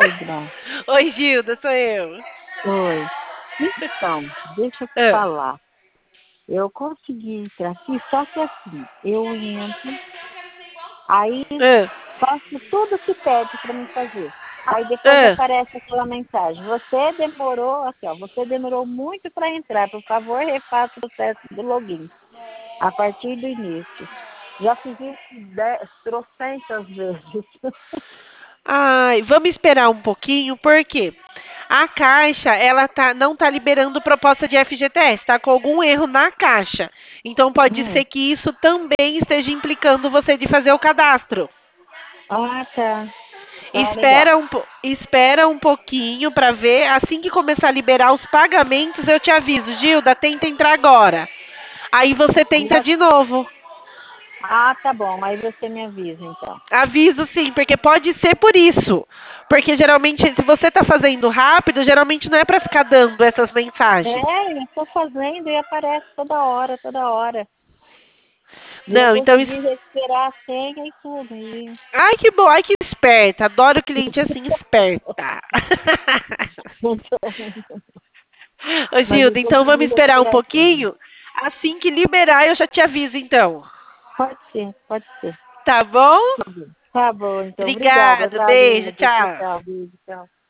Oi, Graça. Oi, Gilda, sou eu. Oi. Então, deixa eu te Ah, falar. Eu consegui entrar aqui, só que assim, eu entro, aí ah, faço tudo que pede para mim fazer. Aí depois ah. aparece aquela mensagem. Você demorou, aqui ó, você demorou muito para entrar. Por favor, refaça o processo do login a partir do início. Já fiz isso trocentas vezes. Ai, vamos esperar um pouquinho, porque a Caixa, não tá liberando proposta de FGTS, tá com algum erro na Caixa. Então pode ser Hum. que isso também esteja implicando você de fazer o cadastro. Ah, tá. Tá legal. Espera um pouquinho para ver. Assim que começar a liberar os pagamentos, eu te aviso, Gilda, tenta entrar agora. Aí você tenta de novo. Ah, tá bom. Aí você me avisa, então. Aviso sim, porque pode ser por isso. Porque geralmente, se você está fazendo rápido, geralmente não é para ficar dando essas mensagens. É, eu estou fazendo e aparece toda hora, toda hora. E eu Não, então. consegui recuperar a senha e tudo. E... Ai, que bom, ai, que esperta. Adoro cliente assim, esperta. Ô, Mas eu Gilda, então vamos consegui esperar um recuperar a senha. pouquinho. Assim que liberar, eu já te aviso, então. Pode ser, pode ser. Tá bom? Tá bom, então. Obrigada, Obrigada, beijo, Thalita. Tchau, tchau. tchau. Beijo, tchau.